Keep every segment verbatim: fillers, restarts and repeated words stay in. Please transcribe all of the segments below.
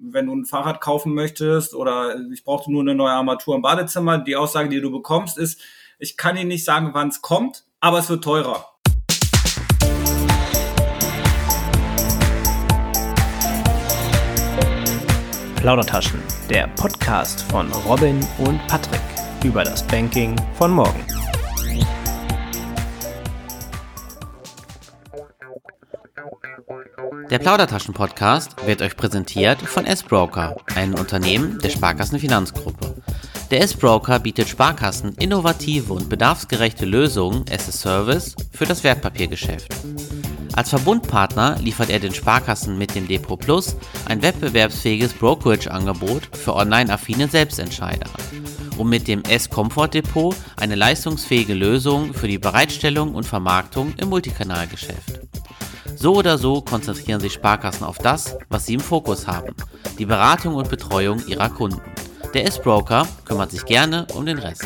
wenn du ein Fahrrad kaufen möchtest oder ich brauchte nur eine neue Armatur im Badezimmer. Die Aussage, die du bekommst, ist, ich kann Ihnen nicht sagen, wann es kommt, aber es wird teurer. Plaudertaschen, der Podcast von Robin und Patrick über das Banking von morgen. Der Plaudertaschen-Podcast wird euch präsentiert von S-Broker, einem Unternehmen der Sparkassenfinanzgruppe. Der S-Broker bietet Sparkassen innovative und bedarfsgerechte Lösungen as a Service für das Wertpapiergeschäft. Als Verbundpartner liefert er den Sparkassen mit dem Depot Plus ein wettbewerbsfähiges Brokerage-Angebot für online-affine Selbstentscheider und mit dem S-Comfort Depot eine leistungsfähige Lösung für die Bereitstellung und Vermarktung im Multikanalgeschäft. So oder so konzentrieren sich Sparkassen auf das, was sie im Fokus haben, die Beratung und Betreuung ihrer Kunden. Der S-Broker kümmert sich gerne um den Rest.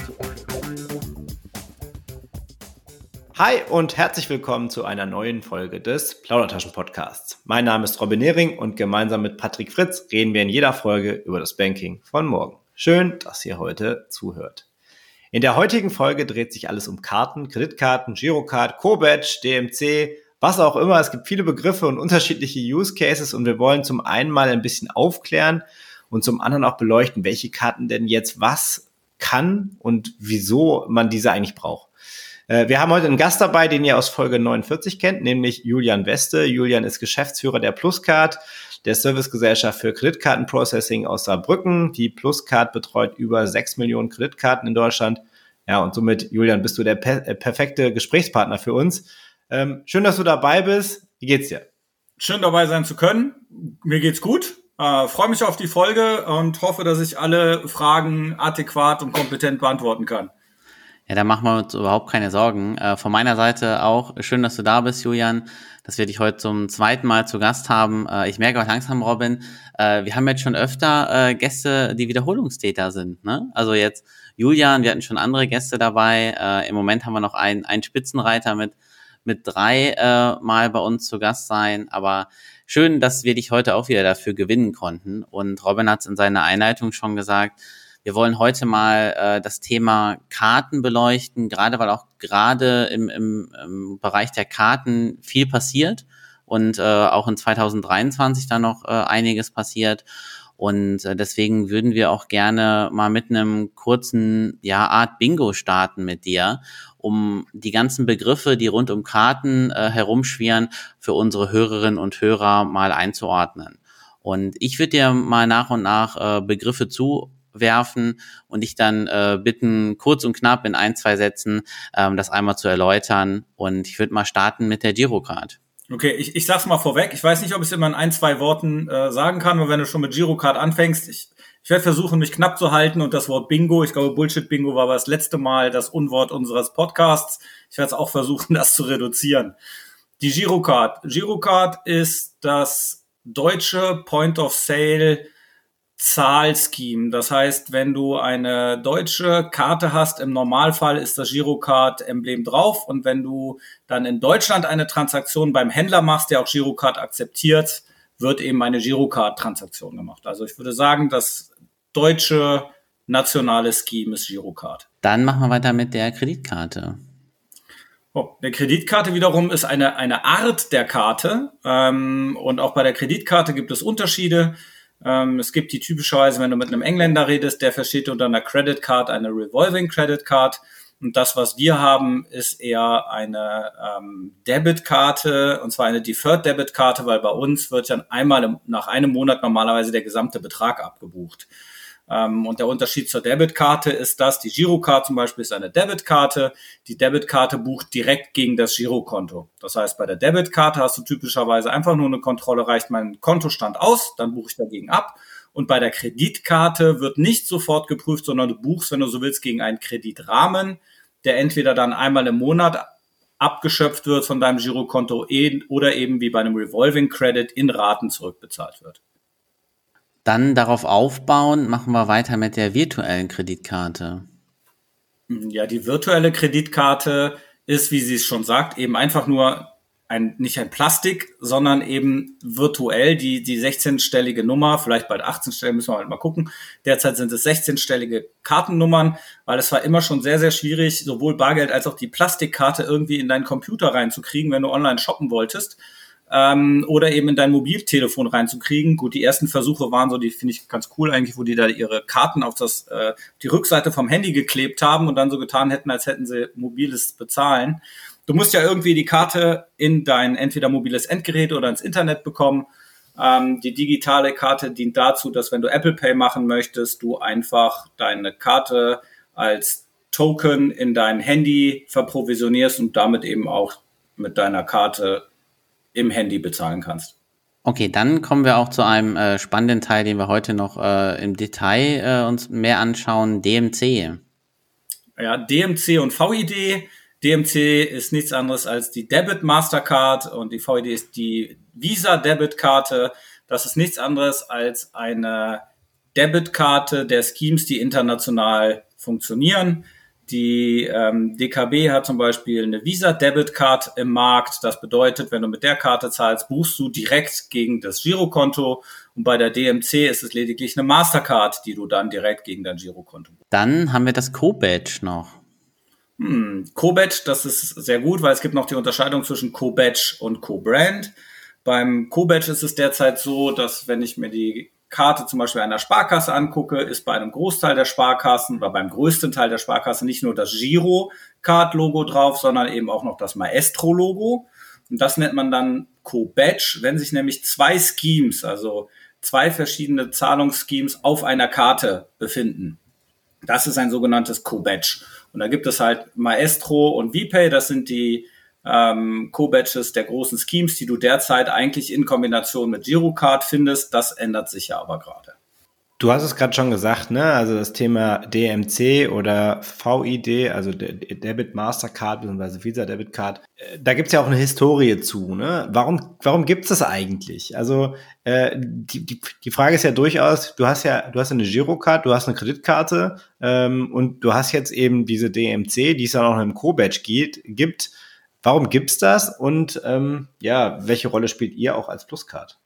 Hi und herzlich willkommen zu einer neuen Folge des Plaudertaschen-Podcasts. Mein Name ist Robin Nehring und gemeinsam mit Patrick Fritz reden wir in jeder Folge über das Banking von morgen. Schön, dass ihr heute zuhört. In der heutigen Folge dreht sich alles um Karten, Kreditkarten, Girocard, Co-Badge, D M C, was auch immer. Es gibt viele Begriffe und unterschiedliche Use Cases und wir wollen zum einen mal ein bisschen aufklären und zum anderen auch beleuchten, welche Karten denn jetzt was kann und wieso man diese eigentlich braucht. Wir haben heute einen Gast dabei, den ihr aus Folge neunundvierzig kennt, nämlich Julian Weste. Julian ist Geschäftsführer der Pluscard, der Servicegesellschaft für Kreditkartenprocessing aus Saarbrücken. Die Pluscard betreut über sechs Millionen Kreditkarten in Deutschland. Ja, und somit, Julian, bist du der per- äh, perfekte Gesprächspartner für uns. Ähm, schön, dass du dabei bist. Wie geht's dir? Schön dabei sein zu können. Mir geht's gut. Äh, freue mich auf die Folge und hoffe, dass ich alle Fragen adäquat und kompetent beantworten kann. Ja, da machen wir uns überhaupt keine Sorgen. Äh, von meiner Seite auch schön, dass du da bist, Julian, dass wir dich heute zum zweiten Mal zu Gast haben. Äh, ich merke auch langsam, Robin, äh, wir haben jetzt schon öfter äh, Gäste, die Wiederholungstäter sind, ne? Also jetzt Julian, wir hatten schon andere Gäste dabei. Äh, im Moment haben wir noch einen, einen Spitzenreiter mit mit drei äh, Mal bei uns zu Gast sein. Aber schön, dass wir dich heute auch wieder dafür gewinnen konnten. Und Robin hat es in seiner Einleitung schon gesagt, wir wollen heute mal äh, das Thema Karten beleuchten, gerade weil auch gerade im, im, im Bereich der Karten viel passiert und äh, auch in zwanzig dreiundzwanzig da noch äh, einiges passiert. Und äh, deswegen würden wir auch gerne mal mit einem kurzen, ja, Art Bingo starten mit dir, um die ganzen Begriffe, die rund um Karten äh, herumschwirren, für unsere Hörerinnen und Hörer mal einzuordnen. Und ich würde dir mal nach und nach äh, Begriffe zuwerfen und dich dann äh, bitten, kurz und knapp in ein, zwei Sätzen ähm, das einmal zu erläutern. Und ich würde mal starten mit der Girocard. Okay, ich, ich sag's mal vorweg. Ich weiß nicht, ob ich es immer in ein, zwei Worten äh, sagen kann, aber wenn du schon mit Girocard anfängst, ich, ich werde versuchen, mich knapp zu halten und das Wort Bingo, ich glaube, Bullshit-Bingo war aber das letzte Mal das Unwort unseres Podcasts. Ich werde es auch versuchen, das zu reduzieren. Die Girocard. Girocard ist das deutsche Point-of-Sale Zahlscheme. Das heißt, wenn du eine deutsche Karte hast, im Normalfall ist das Girocard-Emblem drauf und wenn du dann in Deutschland eine Transaktion beim Händler machst, der auch Girocard akzeptiert, wird eben eine Girocard-Transaktion gemacht. Also ich würde sagen, das deutsche nationale Scheme ist Girocard. Dann machen wir weiter mit der Kreditkarte. Oh, eine Kreditkarte wiederum ist eine, eine Art der Karte ähm, und auch bei der Kreditkarte gibt es Unterschiede. Ähm, es gibt die typischerweise, wenn du mit einem Engländer redest, der versteht unter einer Credit Card eine Revolving Credit Card. Und das, was wir haben, ist eher eine ähm, Debitkarte, und zwar eine Deferred Debitkarte, weil bei uns wird dann einmal im, nach einem Monat normalerweise der gesamte Betrag abgebucht. Ähm, und der Unterschied zur Debitkarte ist, dass die Girocard zum Beispiel ist eine Debitkarte. Die Debitkarte bucht direkt gegen das Girokonto. Das heißt, bei der Debitkarte hast du typischerweise einfach nur eine Kontrolle, reicht mein Kontostand aus, dann buche ich dagegen ab. Und bei der Kreditkarte wird nicht sofort geprüft, sondern du buchst, wenn du so willst, gegen einen Kreditrahmen, der entweder dann einmal im Monat abgeschöpft wird von deinem Girokonto oder eben wie bei einem Revolving Credit in Raten zurückbezahlt wird. Dann darauf aufbauen, machen wir weiter mit der virtuellen Kreditkarte. Ja, die virtuelle Kreditkarte ist, wie sie es schon sagt, eben einfach nur ein, nicht ein Plastik, sondern eben virtuell die, die sechzehnstellige Nummer, vielleicht bald achtzehnstellig, müssen wir halt mal gucken. Derzeit sind es sechzehnstellige Kartennummern, weil es war immer schon sehr, sehr schwierig, sowohl Bargeld als auch die Plastikkarte irgendwie in deinen Computer reinzukriegen, wenn du online shoppen wolltest. Ähm, oder eben in dein Mobiltelefon reinzukriegen. Gut, die ersten Versuche waren so, die finde ich ganz cool eigentlich, wo die da ihre Karten auf das äh, die Rückseite vom Handy geklebt haben und dann so getan hätten, als hätten sie mobiles Bezahlen. Du musst ja irgendwie die Karte in dein entweder mobiles Endgerät oder ins Internet bekommen. Ähm, die digitale Karte dient dazu, dass wenn du Apple Pay machen möchtest, du einfach deine Karte als Token in dein Handy verprovisionierst und damit eben auch mit deiner Karte im Handy bezahlen kannst. Okay, dann kommen wir auch zu einem äh, spannenden Teil, den wir heute noch äh, im Detail äh, uns mehr anschauen, D M C. Ja, D M C und V I D. D M C ist nichts anderes als die Debit Mastercard und die V I D ist die Visa Debitkarte. Das ist nichts anderes als eine Debitkarte der Schemes, die international funktionieren. Die ähm, D K B hat zum Beispiel eine Visa Debit Card im Markt. Das bedeutet, wenn du mit der Karte zahlst, buchst du direkt gegen das Girokonto. Und bei der D M C ist es lediglich eine Mastercard, die du dann direkt gegen dein Girokonto buchst. Dann haben wir das Co-Badge noch. Hm, Co-Badge, das ist sehr gut, weil es gibt noch die Unterscheidung zwischen Co-Badge und Co-Brand. Beim Co-Badge ist es derzeit so, dass wenn ich mir die Karte zum Beispiel einer Sparkasse angucke, ist bei einem Großteil der Sparkassen oder beim größten Teil der Sparkassen nicht nur das Girocard-Logo drauf, sondern eben auch noch das Maestro-Logo. Und das nennt man dann Co-Badge, wenn sich nämlich zwei Schemes, also zwei verschiedene Zahlungsschemes auf einer Karte befinden. Das ist ein sogenanntes Co-Badge. Und da gibt es halt Maestro und VPay, das sind die ähm, Co-Badges der großen Schemes, die du derzeit eigentlich in Kombination mit Girocard findest. Das ändert sich ja aber gerade. Du hast es gerade schon gesagt, ne? Also das Thema D M C oder V I D, also Debit Mastercard bzw. Visa Debit Card, da gibt's ja auch eine Historie zu, ne? Warum, warum gibt's das eigentlich? Also äh, die, die, die Frage ist ja durchaus, du hast ja, du hast eine Girocard, du hast eine Kreditkarte ähm, und du hast jetzt eben diese D M C, die es dann auch im Co-Badge geht, gibt. Warum gibt's das und ähm, ja, welche Rolle spielt ihr auch als Pluscard?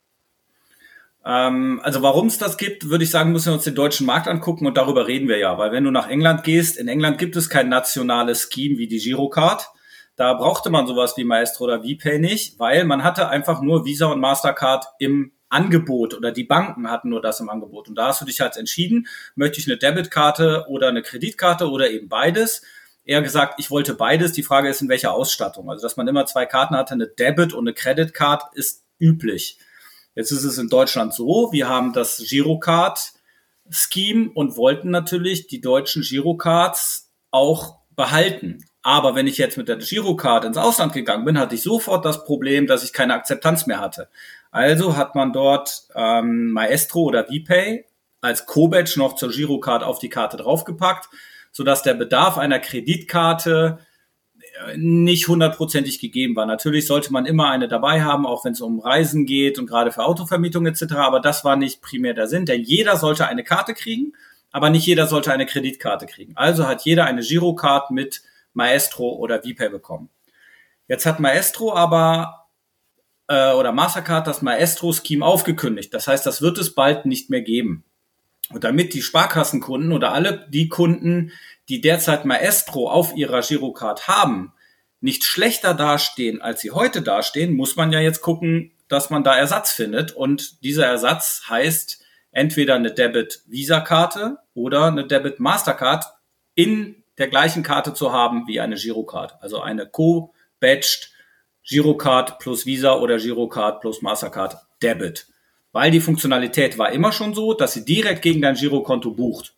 Ähm, also warum es das gibt, würde ich sagen, müssen wir uns den deutschen Markt angucken und darüber reden wir ja. Weil wenn du nach England gehst, in England gibt es kein nationales Scheme wie die Girocard. Da brauchte man sowas wie Maestro oder VPay nicht, weil man hatte einfach nur Visa und Mastercard im Angebot oder die Banken hatten nur das im Angebot. Und da hast du dich halt entschieden, möchte ich eine Debitkarte oder eine Kreditkarte oder eben beides. Eher gesagt, ich wollte beides. Die Frage ist, in welcher Ausstattung. Also, dass man immer zwei Karten hatte, eine Debit- und eine Credit Card, ist üblich. Jetzt ist es in Deutschland so, wir haben das Girocard-Scheme und wollten natürlich die deutschen Girocards auch behalten. Aber wenn ich jetzt mit der Girocard ins Ausland gegangen bin, hatte ich sofort das Problem, dass ich keine Akzeptanz mehr hatte. Also hat man dort ähm, Maestro oder VPay als Co-Badge noch zur Girocard auf die Karte draufgepackt, sodass der Bedarf einer Kreditkarte nicht hundertprozentig gegeben war. Natürlich sollte man immer eine dabei haben, auch wenn es um Reisen geht und gerade für Autovermietung et cetera. Aber das war nicht primär der Sinn, denn jeder sollte eine Karte kriegen, aber nicht jeder sollte eine Kreditkarte kriegen. Also hat jeder eine Girocard mit Maestro oder VPay bekommen. Jetzt hat Maestro aber äh, oder Mastercard das Maestro-Scheme aufgekündigt. Das heißt, das wird es bald nicht mehr geben. Und damit die Sparkassenkunden oder alle die Kunden, die derzeit Maestro auf ihrer Girocard haben, nicht schlechter dastehen, als sie heute dastehen, muss man ja jetzt gucken, dass man da Ersatz findet. Und dieser Ersatz heißt entweder eine Debit-Visa-Karte oder eine Debit-Mastercard in der gleichen Karte zu haben wie eine Girocard. Also eine co-badged Girocard plus Visa oder Girocard plus Mastercard Debit. Weil die Funktionalität war immer schon so, dass sie direkt gegen dein Girokonto bucht.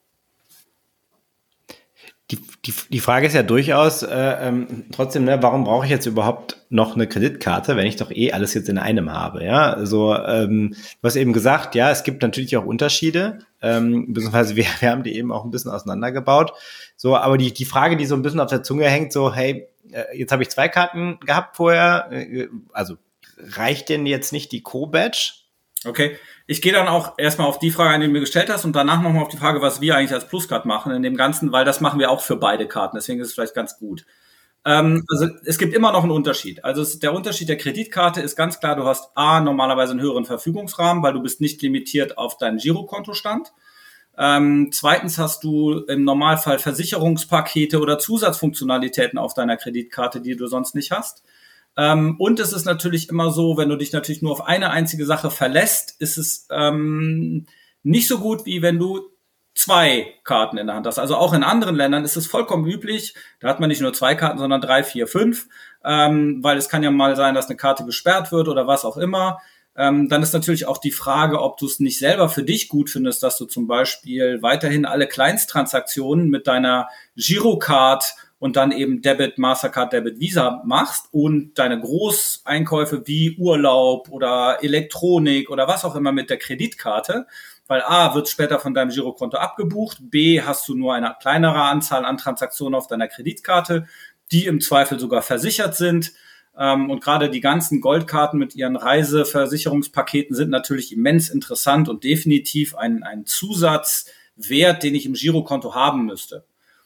Die, die, die Frage ist ja durchaus äh, ähm, trotzdem, ne, warum brauche ich jetzt überhaupt noch eine Kreditkarte, wenn ich doch eh alles jetzt in einem habe, ja? Also ähm, du hast eben gesagt, ja, es gibt natürlich auch Unterschiede, ähm, beziehungsweise wir, wir haben die eben auch ein bisschen auseinandergebaut. So, aber die die Frage, die so ein bisschen auf der Zunge hängt, so, hey, äh, jetzt habe ich zwei Karten gehabt vorher, äh, also reicht denn jetzt nicht die Co-Badge? Okay, ich gehe dann auch erstmal auf die Frage ein, die du mir gestellt hast und danach nochmal auf die Frage, was wir eigentlich als Pluscard machen in dem Ganzen, weil das machen wir auch für beide Karten, deswegen ist es vielleicht ganz gut. Ähm, also es gibt immer noch einen Unterschied. Also es, der Unterschied der Kreditkarte ist ganz klar, du hast A, normalerweise einen höheren Verfügungsrahmen, weil du bist nicht limitiert auf deinen Girokontostand. Ähm, zweitens hast du im Normalfall Versicherungspakete oder Zusatzfunktionalitäten auf deiner Kreditkarte, die du sonst nicht hast. Ähm, und es ist natürlich immer so, wenn du dich natürlich nur auf eine einzige Sache verlässt, ist es ähm, nicht so gut, wie wenn du zwei Karten in der Hand hast. Also auch in anderen Ländern ist es vollkommen üblich, da hat man nicht nur zwei Karten, sondern drei, vier, fünf, ähm, weil es kann ja mal sein, dass eine Karte gesperrt wird oder was auch immer. Ähm, dann ist natürlich auch die Frage, ob du es nicht selber für dich gut findest, dass du zum Beispiel weiterhin alle Kleinsttransaktionen mit deiner Girocard und dann eben Debit, Mastercard, Debit, Visa machst und deine Großeinkäufe wie Urlaub oder Elektronik oder was auch immer mit der Kreditkarte, weil A, wird später von deinem Girokonto abgebucht, B, hast du nur eine kleinere Anzahl an Transaktionen auf deiner Kreditkarte, die im Zweifel sogar versichert sind. Und gerade die ganzen Goldkarten mit ihren Reiseversicherungspaketen sind natürlich immens interessant und definitiv ein, ein Zusatzwert, den ich im Girokonto haben müsste.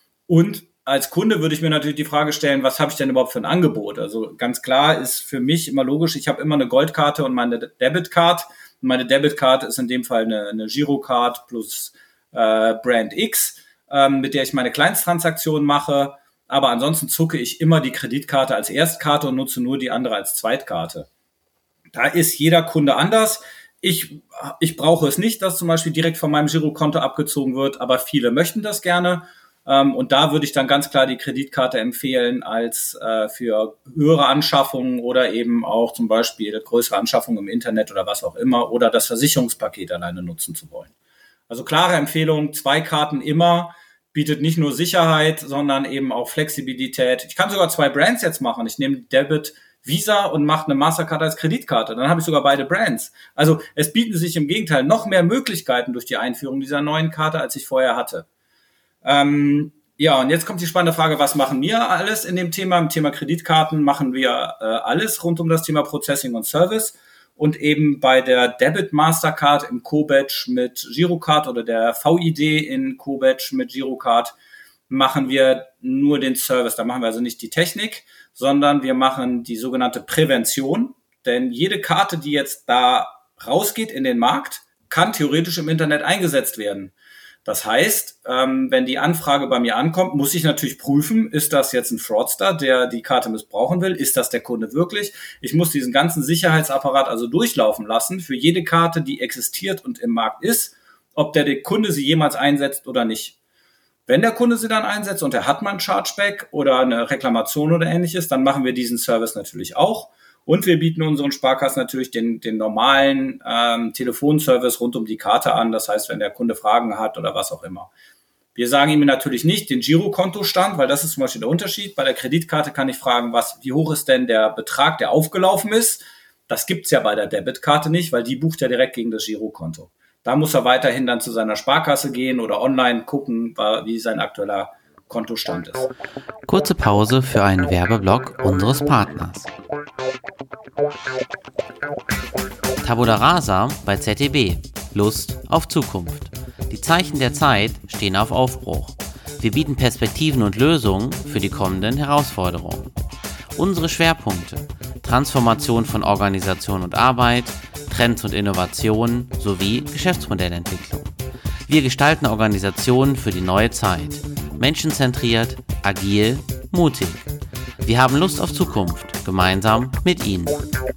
Und als Kunde würde ich mir natürlich die Frage stellen, was habe ich denn überhaupt für ein Angebot? Also ganz klar ist für mich immer logisch, ich habe immer eine Goldkarte und meine Debitcard. Meine Debitcard ist in dem Fall eine, eine Girocard plus äh, Brand X, ähm, mit der ich meine Kleinsttransaktionen mache. Aber ansonsten zucke ich immer die Kreditkarte als Erstkarte und nutze nur die andere als Zweitkarte. Da ist jeder Kunde anders. Ich, ich brauche es nicht, dass zum Beispiel direkt von meinem Girokonto abgezogen wird, aber viele möchten das gerne. Und da würde ich dann ganz klar die Kreditkarte empfehlen als äh, für höhere Anschaffungen oder eben auch zum Beispiel größere Anschaffungen im Internet oder was auch immer oder das Versicherungspaket alleine nutzen zu wollen. Also klare Empfehlung, zwei Karten immer, bietet nicht nur Sicherheit, sondern eben auch Flexibilität. Ich kann sogar zwei Brands jetzt machen. Ich nehme Debit, Visa und mache eine Mastercard als Kreditkarte. Dann habe ich sogar beide Brands. Also es bieten sich im Gegenteil noch mehr Möglichkeiten durch die Einführung dieser neuen Karte, als ich vorher hatte. Ähm, ja, und jetzt kommt die spannende Frage, was machen wir alles in dem Thema? Im Thema Kreditkarten machen wir äh, alles rund um das Thema Processing und Service. Und eben bei der Debit Mastercard im Co-Badge mit Girocard oder der V I D in Co-Badge mit Girocard machen wir nur den Service. Da machen wir also nicht die Technik, sondern wir machen die sogenannte Prävention. Denn jede Karte, die jetzt da rausgeht in den Markt, kann theoretisch im Internet eingesetzt werden. Das heißt, ähm, wenn die Anfrage bei mir ankommt, muss ich natürlich prüfen, ist das jetzt ein Fraudster, der die Karte missbrauchen will? Ist das der Kunde wirklich? Ich muss diesen ganzen Sicherheitsapparat also durchlaufen lassen für jede Karte, die existiert und im Markt ist, ob der, der Kunde sie jemals einsetzt oder nicht. Wenn der Kunde sie dann einsetzt und er hat mal ein Chargeback oder eine Reklamation oder ähnliches, dann machen wir diesen Service natürlich auch. Und wir bieten unseren Sparkassen natürlich den, den normalen ähm, Telefonservice rund um die Karte an. Das heißt, wenn der Kunde Fragen hat oder was auch immer. Wir sagen ihm natürlich nicht den Girokontostand, weil das ist zum Beispiel der Unterschied. Bei der Kreditkarte kann ich fragen, was, wie hoch ist denn der Betrag, der aufgelaufen ist. Das gibt's ja bei der Debitkarte nicht, weil die bucht ja direkt gegen das Girokonto. Da muss er weiterhin dann zu seiner Sparkasse gehen oder online gucken, wie sein aktueller Kontostand ist. Kurze Pause für einen Werbeblock unseres Partners. Tabula Rasa bei Z D B. Lust auf Zukunft. Die Zeichen der Zeit stehen auf Aufbruch. Wir bieten Perspektiven und Lösungen für die kommenden Herausforderungen. Unsere Schwerpunkte: Transformation von Organisation und Arbeit, Trends und Innovationen sowie Geschäftsmodellentwicklung. Wir gestalten Organisationen für die neue Zeit. Menschenzentriert, agil, mutig. Wir haben Lust auf Zukunft, gemeinsam mit Ihnen.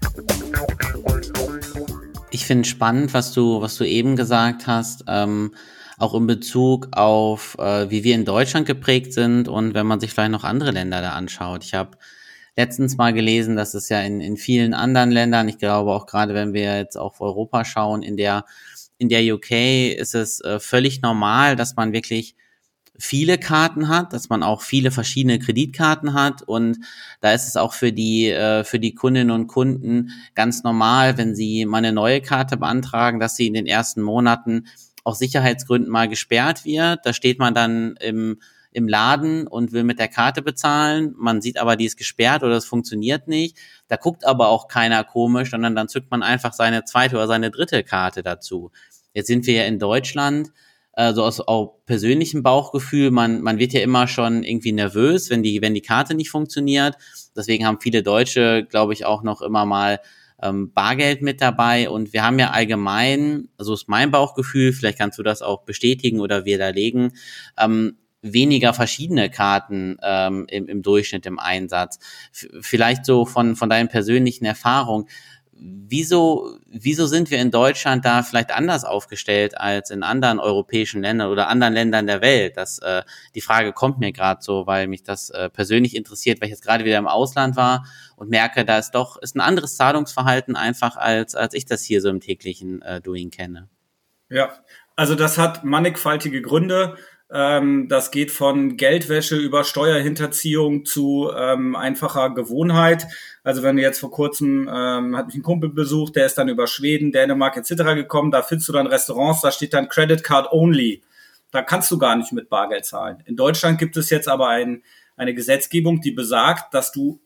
Ich finde es spannend, was du, was du eben gesagt hast, ähm, auch in Bezug auf, äh, wie wir in Deutschland geprägt sind und wenn man sich vielleicht noch andere Länder da anschaut. Ich habe letztens mal gelesen, dass es ja in, in vielen anderen Ländern, ich glaube auch gerade, wenn wir jetzt auf Europa schauen, in der, in der U K ist es äh, völlig normal, dass man wirklich viele Karten hat, dass man auch viele verschiedene Kreditkarten hat und da ist es auch für die äh, für die Kundinnen und Kunden ganz normal, wenn sie mal eine neue Karte beantragen, dass sie in den ersten Monaten aus Sicherheitsgründen mal gesperrt wird. Da steht man dann im im Laden und will mit der Karte bezahlen. Man sieht aber, die ist gesperrt oder es funktioniert nicht. Da guckt aber auch keiner komisch, sondern dann zückt man einfach seine zweite oder seine dritte Karte dazu. Jetzt sind wir ja in Deutschland. äh, so aus auch persönlichem Bauchgefühl, man man wird ja immer schon irgendwie nervös, wenn die wenn die Karte nicht funktioniert. Deswegen haben viele Deutsche, glaube ich, auch noch immer mal ähm, Bargeld mit dabei. Und wir haben ja allgemein, so ist mein Bauchgefühl, vielleicht kannst du das auch bestätigen oder widerlegen, ähm, weniger verschiedene Karten ähm, im, im Durchschnitt im Einsatz. F- vielleicht so von von deinen persönlichen Erfahrungen. Wieso, wieso sind wir in Deutschland da vielleicht anders aufgestellt als in anderen europäischen Ländern oder anderen Ländern der Welt? Das, äh, die Frage kommt mir gerade so, weil mich das äh, persönlich interessiert, weil ich jetzt gerade wieder im Ausland war und merke, da ist doch ist ein anderes Zahlungsverhalten einfach als als ich das hier so im täglichen äh, Doing kenne. Ja, also das hat mannigfaltige Gründe. Ähm, das geht von Geldwäsche über Steuerhinterziehung zu ähm, einfacher Gewohnheit. Also wenn du jetzt vor kurzem, ähm, hat mich ein Kumpel besucht, der ist dann über Schweden, Dänemark et cetera gekommen, da findest du dann Restaurants, da steht dann Credit Card Only. Da kannst du gar nicht mit Bargeld zahlen. In Deutschland gibt es jetzt aber ein, eine Gesetzgebung, die besagt, dass du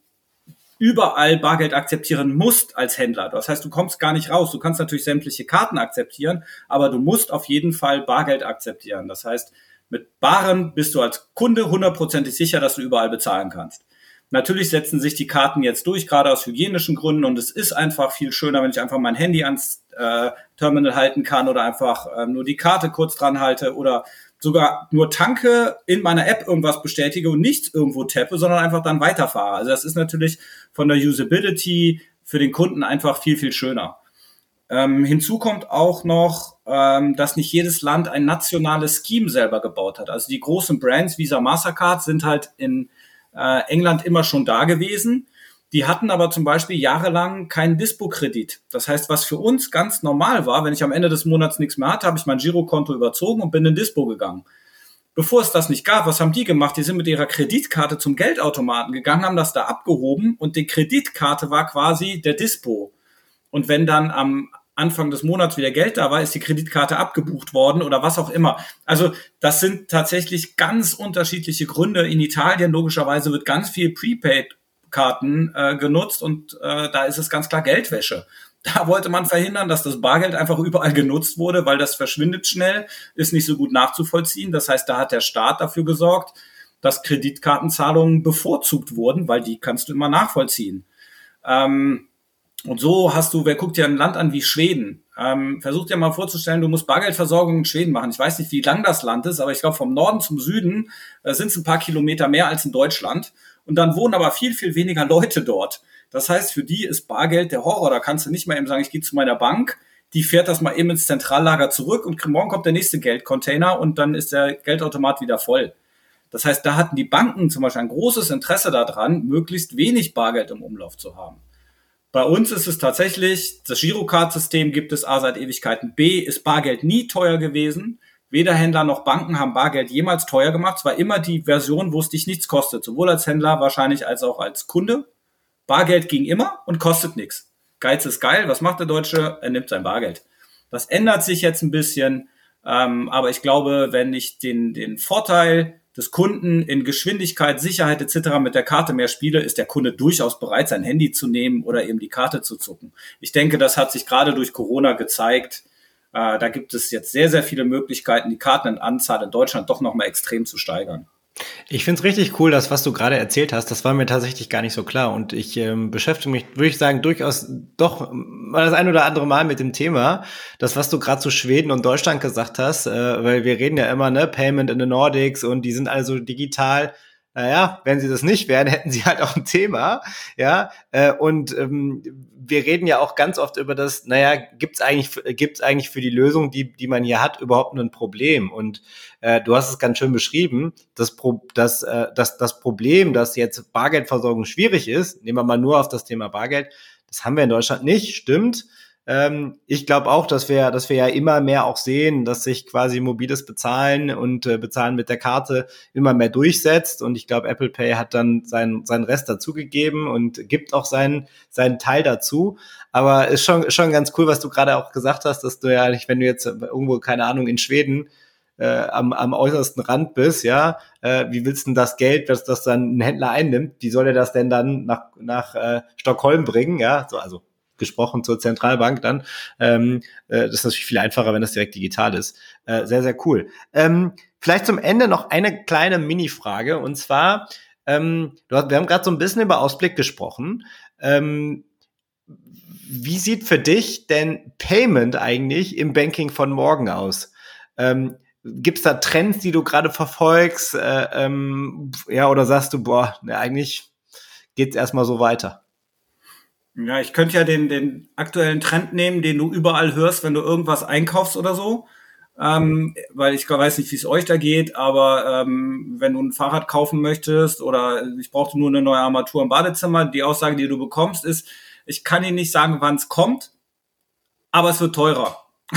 überall Bargeld akzeptieren musst als Händler. Das heißt, du kommst gar nicht raus. Du kannst natürlich sämtliche Karten akzeptieren, aber du musst auf jeden Fall Bargeld akzeptieren. Das heißt, mit Barem bist du als Kunde hundertprozentig sicher, dass du überall bezahlen kannst. Natürlich setzen sich die Karten jetzt durch, gerade aus hygienischen Gründen, und es ist einfach viel schöner, wenn ich einfach mein Handy ans äh, Terminal halten kann oder einfach äh, nur die Karte kurz dran halte oder sogar nur tanke, in meiner App irgendwas bestätige und nichts irgendwo tappe, sondern einfach dann weiterfahre. Also das ist natürlich von der Usability für den Kunden einfach viel, viel schöner. Ähm, hinzu kommt auch noch, ähm, dass nicht jedes Land ein nationales Scheme selber gebaut hat. Also die großen Brands, Visa, Mastercard, sind halt in äh, England immer schon da gewesen. Die hatten aber zum Beispiel jahrelang keinen Dispo-Kredit. Das heißt, was für uns ganz normal war, wenn ich am Ende des Monats nichts mehr hatte, habe ich mein Girokonto überzogen und bin in Dispo gegangen. Bevor es das nicht gab, was haben die gemacht? Die sind mit ihrer Kreditkarte zum Geldautomaten gegangen, haben das da abgehoben und die Kreditkarte war quasi der Dispo. Und wenn dann am Anfang des Monats wieder Geld da war, ist die Kreditkarte abgebucht worden oder was auch immer. Also das sind tatsächlich ganz unterschiedliche Gründe. In Italien logischerweise wird ganz viel Prepaid-Karten äh, genutzt und äh, da ist es ganz klar Geldwäsche. Da wollte man verhindern, dass das Bargeld einfach überall genutzt wurde, weil das verschwindet schnell, ist nicht so gut nachzuvollziehen. Das heißt, da hat der Staat dafür gesorgt, dass Kreditkartenzahlungen bevorzugt wurden, weil die kannst du immer nachvollziehen. Ähm, Und so hast du, wer guckt dir ein Land an wie Schweden, ähm, versuch dir mal vorzustellen, du musst Bargeldversorgung in Schweden machen. Ich weiß nicht, wie lang das Land ist, aber ich glaube, vom Norden zum Süden äh, sind es ein paar Kilometer mehr als in Deutschland. Und dann wohnen aber viel, viel weniger Leute dort. Das heißt, für die ist Bargeld der Horror. Da kannst du nicht mal eben sagen, ich gehe zu meiner Bank, die fährt das mal eben ins Zentrallager zurück und morgen kommt der nächste Geldcontainer und dann ist der Geldautomat wieder voll. Das heißt, da hatten die Banken zum Beispiel ein großes Interesse daran, möglichst wenig Bargeld im Umlauf zu haben. Bei uns ist es tatsächlich, das Girocard-System gibt es A seit Ewigkeiten. B ist Bargeld nie teuer gewesen. Weder Händler noch Banken haben Bargeld jemals teuer gemacht. Es war immer die Version, wo es dich nichts kostet. Sowohl als Händler wahrscheinlich als auch als Kunde. Bargeld ging immer und kostet nichts. Geiz ist geil. Was macht der Deutsche? Er nimmt sein Bargeld. Das ändert sich jetzt ein bisschen. Ähm, aber ich glaube, wenn ich den, den Vorteil des Kunden in Geschwindigkeit, Sicherheit et cetera mit der Karte mehr spiele, ist der Kunde durchaus bereit, sein Handy zu nehmen oder eben die Karte zu zucken. Ich denke, das hat sich gerade durch Corona gezeigt. Äh, da gibt es jetzt sehr, sehr viele Möglichkeiten, die Kartenanzahl in Deutschland doch nochmal extrem zu steigern. Ich finde es richtig cool, das, was du gerade erzählt hast, das war mir tatsächlich gar nicht so klar und ich ähm, beschäftige mich, würde ich sagen, durchaus doch mal das ein oder andere Mal mit dem Thema, das, was du gerade zu Schweden und Deutschland gesagt hast, äh, weil wir reden ja immer, ne, Payment in the Nordics und die sind also digital. Naja, wenn sie das nicht wären, hätten sie halt auch ein Thema, ja, äh, und ähm, wir reden ja auch ganz oft über das, naja, gibt's eigentlich, gibt's eigentlich für die Lösung, die die man hier hat, überhaupt ein Problem? Und äh, du hast es ganz schön beschrieben, das, Pro, das, äh, das, das Problem, dass jetzt Bargeldversorgung schwierig ist, nehmen wir mal nur auf das Thema Bargeld, das haben wir in Deutschland nicht, stimmt. Ähm, ich glaube auch, dass wir, dass wir ja immer mehr auch sehen, dass sich quasi mobiles Bezahlen und äh, Bezahlen mit der Karte immer mehr durchsetzt. Und ich glaube, Apple Pay hat dann seinen, seinen Rest dazugegeben und gibt auch seinen, seinen Teil dazu. Aber ist schon, schon ganz cool, was du gerade auch gesagt hast, dass du ja nicht, wenn du jetzt irgendwo, keine Ahnung, in Schweden äh, am, am äußersten Rand bist, ja, äh, wie willst du denn das Geld, das das dann ein Händler einnimmt, wie soll er das denn dann nach, nach äh, Stockholm bringen, ja, so, also gesprochen zur Zentralbank dann. Ähm, äh, das ist natürlich viel einfacher, wenn das direkt digital ist. Äh, sehr, sehr cool. Ähm, vielleicht zum Ende noch eine kleine Mini-Frage, und zwar, ähm, du hast, wir haben gerade so ein bisschen über Ausblick gesprochen. Ähm, wie sieht für dich denn Payment eigentlich im Banking von morgen aus? Ähm, Gibt es da Trends, die du gerade verfolgst? Äh, ähm, ja, oder sagst du, boah, ne, eigentlich geht's erstmal so weiter? Ja, ich könnte ja den, den aktuellen Trend nehmen, den du überall hörst, wenn du irgendwas einkaufst oder so. Ähm, weil ich weiß nicht, wie es euch da geht, aber ähm, wenn du ein Fahrrad kaufen möchtest oder ich brauchte nur eine neue Armatur im Badezimmer, die Aussage, die du bekommst, ist, ich kann Ihnen nicht sagen, wann es kommt, aber es wird teurer.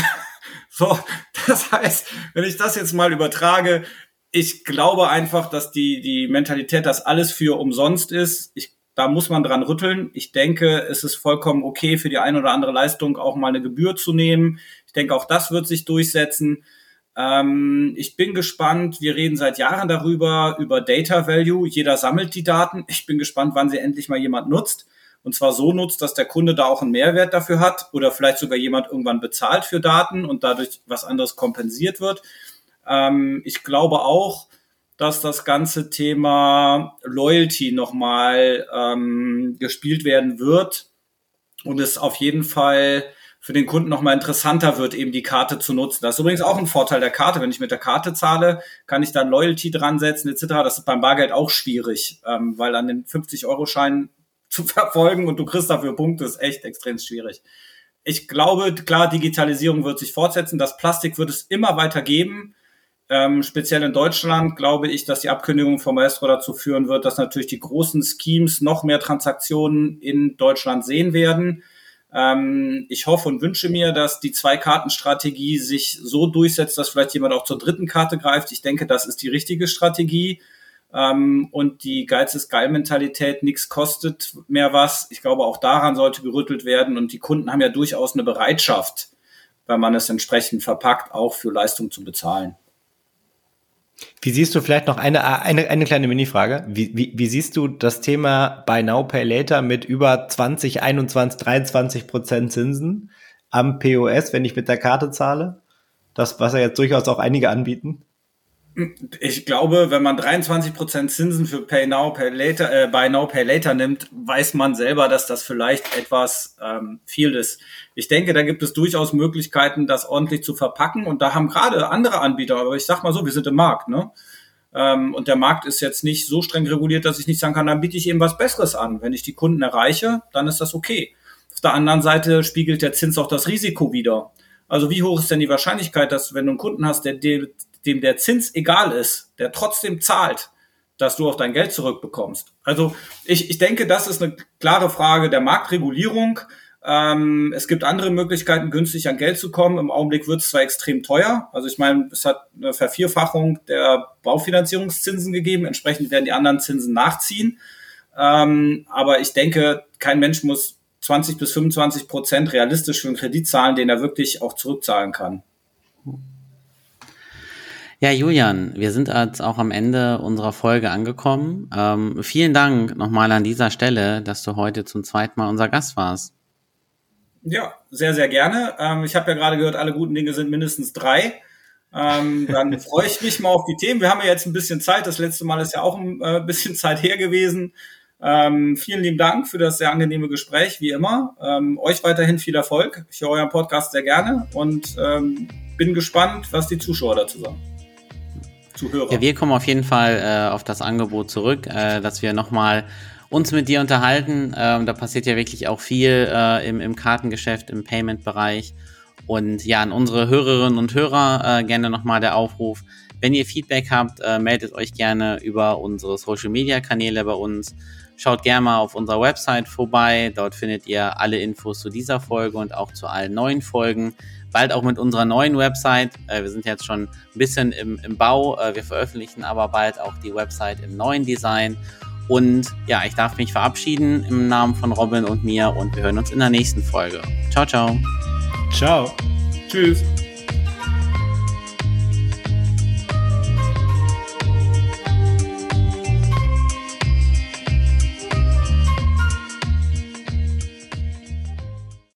So, das heißt, wenn ich das jetzt mal übertrage, ich glaube einfach, dass die, die Mentalität, dass alles für umsonst ist, ich, da muss man dran rütteln. Ich denke, es ist vollkommen okay, für die eine oder andere Leistung auch mal eine Gebühr zu nehmen. Ich denke, auch das wird sich durchsetzen. Ähm, ich bin gespannt. Wir reden seit Jahren darüber, über Data Value. Jeder sammelt die Daten. Ich bin gespannt, wann sie endlich mal jemand nutzt. Und zwar so nutzt, dass der Kunde da auch einen Mehrwert dafür hat oder vielleicht sogar jemand irgendwann bezahlt für Daten und dadurch was anderes kompensiert wird. Ähm, ich glaube auch, dass das ganze Thema Loyalty nochmal ähm, gespielt werden wird und es auf jeden Fall für den Kunden nochmal interessanter wird, eben die Karte zu nutzen. Das ist übrigens auch ein Vorteil der Karte. Wenn ich mit der Karte zahle, kann ich dann Loyalty dran setzen et cetera. Das ist beim Bargeld auch schwierig, ähm, weil an den fünfzig-Euro-Schein zu verfolgen und du kriegst dafür Punkte, ist echt extrem schwierig. Ich glaube, klar, Digitalisierung wird sich fortsetzen. Das Plastik wird es immer weiter geben. Ähm, speziell in Deutschland glaube ich, dass die Abkündigung vom Maestro dazu führen wird, dass natürlich die großen Schemes noch mehr Transaktionen in Deutschland sehen werden. Ähm, ich hoffe und wünsche mir, dass die Zwei-Karten-Strategie sich so durchsetzt, dass vielleicht jemand auch zur dritten Karte greift. Ich denke, das ist die richtige Strategie. Ähm, und die Geiz ist Geil-Mentalität, nichts kostet mehr was. Ich glaube, auch daran sollte gerüttelt werden. Und die Kunden haben ja durchaus eine Bereitschaft, wenn man es entsprechend verpackt, auch für Leistung zu bezahlen. Wie siehst du vielleicht noch eine, eine, eine kleine Mini-Frage? Wie, wie, wie siehst du das Thema Buy Now, Pay Later mit über zwanzig, einundzwanzig, dreiundzwanzig Prozent Zinsen am P O S, wenn ich mit der Karte zahle? Das, was ja jetzt durchaus auch einige anbieten. Ich glaube, wenn man dreiundzwanzig Prozent Zinsen für Pay Now, Pay Later, äh, Buy Now, Pay Later nimmt, weiß man selber, dass das vielleicht etwas ähm, viel ist. Ich denke, da gibt es durchaus Möglichkeiten, das ordentlich zu verpacken. Und da haben gerade andere Anbieter, aber ich sag mal so, wir sind im Markt, ne? Ähm, und der Markt ist jetzt nicht so streng reguliert, dass ich nicht sagen kann, dann biete ich eben was Besseres an. Wenn ich die Kunden erreiche, dann ist das okay. Auf der anderen Seite spiegelt der Zins auch das Risiko wider. Also wie hoch ist denn die Wahrscheinlichkeit, dass wenn du einen Kunden hast, der dem der Zins egal ist, der trotzdem zahlt, dass du auch dein Geld zurückbekommst? Also ich, ich denke, das ist eine klare Frage der Marktregulierung. Ähm, es gibt andere Möglichkeiten, günstig an Geld zu kommen. Im Augenblick wird es zwar extrem teuer. Also ich meine, es hat eine Vervierfachung der Baufinanzierungszinsen gegeben. Entsprechend werden die anderen Zinsen nachziehen. Ähm, aber ich denke, kein Mensch muss zwanzig bis fünfundzwanzig Prozent realistisch für einen Kredit zahlen, den er wirklich auch zurückzahlen kann. Ja, Julian, wir sind jetzt auch am Ende unserer Folge angekommen. Ähm, vielen Dank nochmal an dieser Stelle, dass du heute zum zweiten Mal unser Gast warst. Ja, sehr, sehr gerne. Ähm, ich habe ja gerade gehört, alle guten Dinge sind mindestens drei. Ähm, dann freue ich mich mal auf die Themen. Wir haben ja jetzt ein bisschen Zeit. Das letzte Mal ist ja auch ein äh, bisschen Zeit her gewesen. Ähm, vielen lieben Dank für das sehr angenehme Gespräch, wie immer. Ähm, euch weiterhin viel Erfolg. Ich höre euren Podcast sehr gerne und ähm, bin gespannt, was die Zuschauer dazu sagen. Zuhörer. Ja, wir kommen auf jeden Fall äh, auf das Angebot zurück, äh, dass wir nochmal uns mit dir unterhalten. Ähm, da passiert ja wirklich auch viel äh, im, im Kartengeschäft, im Payment-Bereich. Und ja, an unsere Hörerinnen und Hörer äh, gerne nochmal der Aufruf. Wenn ihr Feedback habt, äh, meldet euch gerne über unsere Social-Media-Kanäle bei uns. Schaut gerne mal auf unserer Website vorbei. Dort findet ihr alle Infos zu dieser Folge und auch zu allen neuen Folgen. Bald auch mit unserer neuen Website. Äh, wir sind jetzt schon ein bisschen im, im Bau. Äh, wir veröffentlichen aber bald auch die Website im neuen Design. Und ja, ich darf mich verabschieden im Namen von Robin und mir und wir hören uns in der nächsten Folge. Ciao, ciao. Ciao. Tschüss.